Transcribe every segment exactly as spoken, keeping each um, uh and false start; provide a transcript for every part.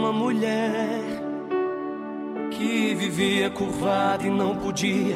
uma mulher que vivia curvada e não podia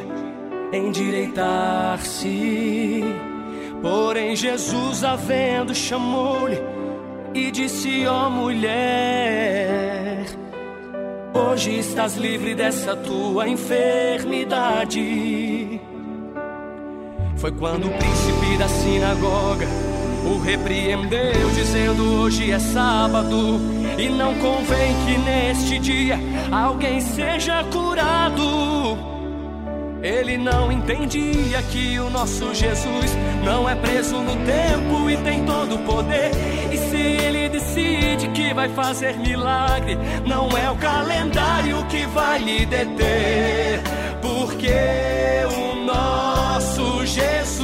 endireitar-se. Porém Jesus, a vendo, chamou-lhe e disse: ó mulher, hoje estás livre dessa tua enfermidade. Foi quando o príncipe da sinagoga o repreendeu, dizendo: hoje é sábado e não convém que neste dia alguém seja curado. Ele não entendia que o nosso Jesus não é preso no tempo e tem todo o poder. E se ele decide que vai fazer milagre, não é o calendário que vai lhe deter, porque o nosso Jesus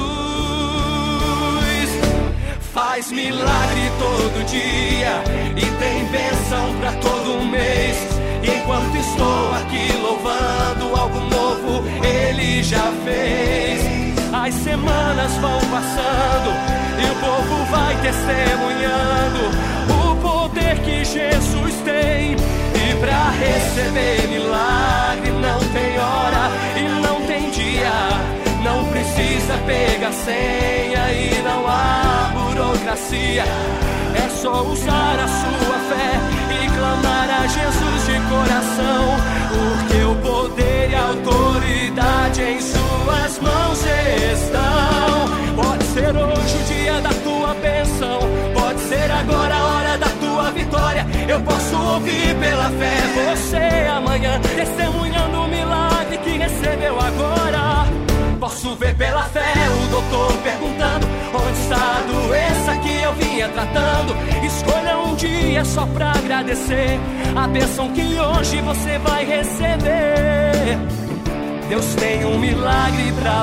faz milagre todo dia e tem bênção pra todo mês. E enquanto estou aqui louvando, algo novo Ele já fez. As semanas vão passando e o povo vai testemunhando o poder que Jesus tem. E pra receber milagre não tem hora e não tem dia, não precisa pegar senha e não há burocracia. É só usar a sua fé e clamar a Jesus de coração, porque o poder e a autoridade em suas mãos estão. Pode ser hoje o dia da tua bênção, pode ser agora a hora da tua vitória. Eu posso ouvir pela fé você amanhã testemunhando o milagre que recebeu agora. Posso ver pela fé o doutor perguntando: onde está a doença que eu vinha tratando? Escolha um dia só pra agradecer a bênção que hoje você vai receber. Deus tem um milagre pra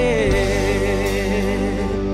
você.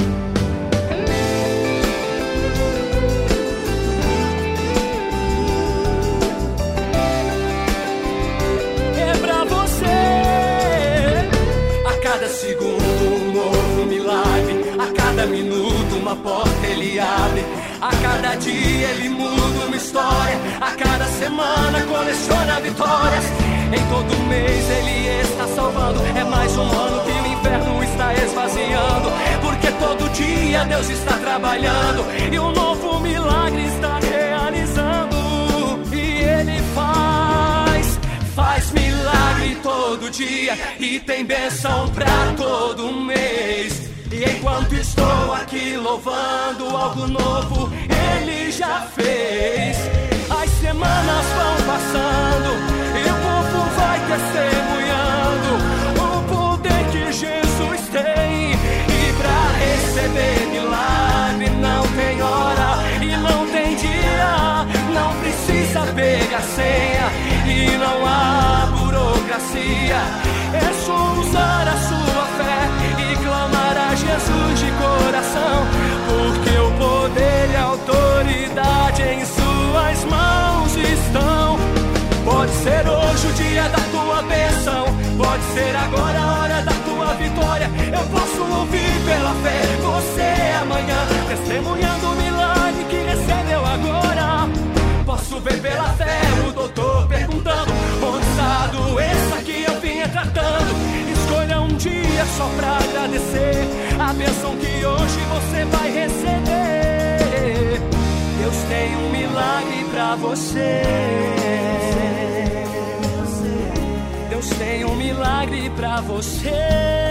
Cada segundo um novo milagre, a cada minuto uma porta Ele abre, a cada dia Ele muda uma história, a cada semana coleciona vitórias. Em todo mês Ele está salvando, é mais um ano que o inferno está esvaziando, porque todo dia Deus está trabalhando e um novo milagre está realizando. E Ele faz, faz milagre todo dia e tem bênção pra todo mês. E enquanto estou aqui louvando, algo novo Ele já fez. As semanas vão passando e o povo vai testemunhando o poder que Jesus tem. E pra receber milagre não tem hora e não tem dia, não precisa pegar senha e não há burocracia. É só usar a sua fé e clamar a Jesus de coração, porque o poder e a autoridade em suas mãos estão. Pode ser hoje o dia da tua bênção, pode ser agora a hora da tua vitória. Eu posso ouvir pela fé você amanhã testemunhando o milagre que recebeu agora. Posso ver pela fé o doutor perguntando: onde está a doença que eu vinha tratando? Escolha um dia só pra agradecer a bênção que hoje você vai receber. Deus tem um milagre pra você. Deus tem um milagre pra você.